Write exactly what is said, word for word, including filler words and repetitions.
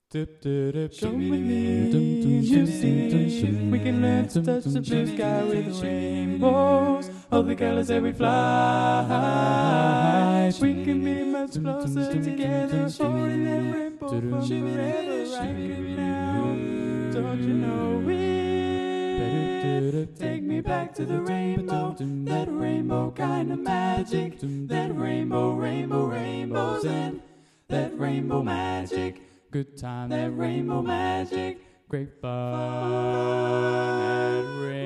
Dip, dip, dip, show me, you see, we can learn to touch the blue sky with rainbows of the colors that we fly. We can be much closer together, holding that rainbow forever right now. Don't you know it? Take me back to the rainbow, that rainbow kind of magic, that rainbow, rainbow, rainbows, and that rainbow magic. Good time, that rainbow magic, great fun, that rainbow.